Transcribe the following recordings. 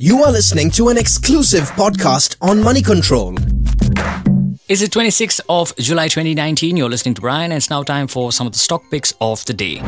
You are listening to an exclusive podcast on Money Control. It's the 26th of July 2019. You're listening to Brian, and it's now time for some of the stock picks of the day.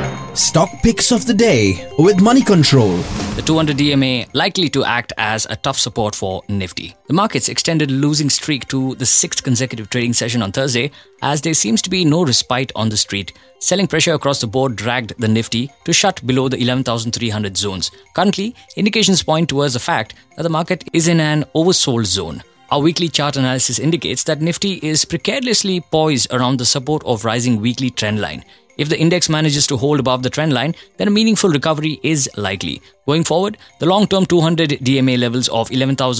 Stock picks of the day with Money Control. The 200 DMA likely to act as a tough support for Nifty. The markets extended a losing streak to the sixth consecutive trading session on Thursday, as there seems to be no respite on the street. Selling pressure across the board dragged the Nifty to shut below the 11,300 zones. Currently, indications point towards the fact that the market is in an oversold zone. Our weekly chart analysis indicates that Nifty is precariously poised around the support of rising weekly trend line. If the index manages to hold above the trend line, then a meaningful recovery is likely. Going forward, the long-term 200 DMA levels of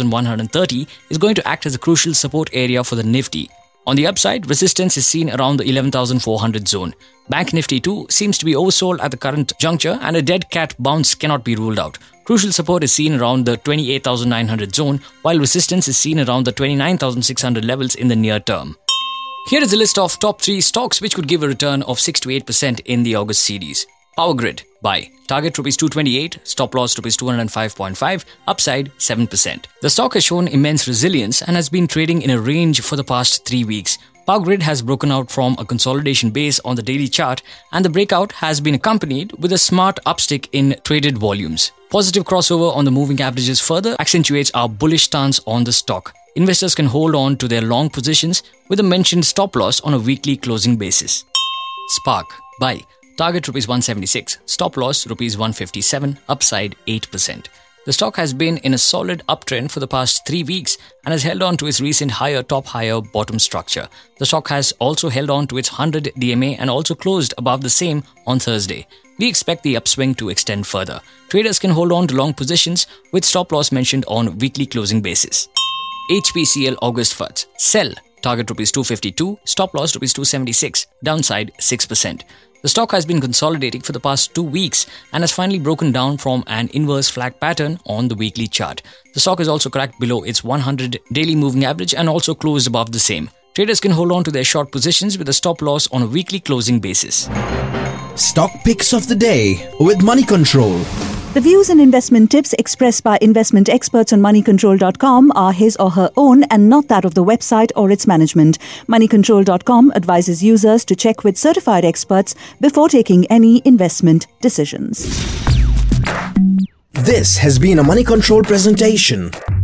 11,130 is going to act as a crucial support area for the Nifty. On the upside, resistance is seen around the 11,400 zone. Bank Nifty too seems to be oversold at the current juncture, and a dead cat bounce cannot be ruled out. Crucial support is seen around the 28,900 zone, while resistance is seen around the 29,600 levels in the near term. Here is a list of top 3 stocks which could give a return of 6 to 8% in the August series. Power Grid, buy. Target Rs 228, stop loss Rs 205.5, upside 7%. The stock has shown immense resilience and has been trading in a range for the past 3 weeks. Power Grid has broken out from a consolidation base on the daily chart, and the breakout has been accompanied with a smart upstick in traded volumes. Positive crossover on the moving averages further accentuates our bullish stance on the stock. Investors can hold on to their long positions with a mentioned stop loss on a weekly closing basis. Spark, buy. Target Rs 176, stop loss Rs 157, upside 8%. The stock has been in a solid uptrend for the past 3 weeks and has held on to its recent higher top, higher bottom structure. The stock has also held on to its 100 DMA and also closed above the same on Thursday. We expect the upswing to extend further. Traders can hold on to long positions with stop loss mentioned on weekly closing basis. HPCL August FUDs. Sell. Target Rs 252, stop loss Rs 276, downside 6%. The stock has been consolidating for the past 2 weeks and has finally broken down from an inverse flag pattern on the weekly chart. The stock has also cracked below its 100 daily moving average and also closed above the same. Traders can hold on to their short positions with a stop loss on a weekly closing basis. Stock picks of the day with Money Control. The views and investment tips expressed by investment experts on moneycontrol.com are his or her own and not that of the website or its management. Moneycontrol.com advises users to check with certified experts before taking any investment decisions. This has been a Money Control presentation.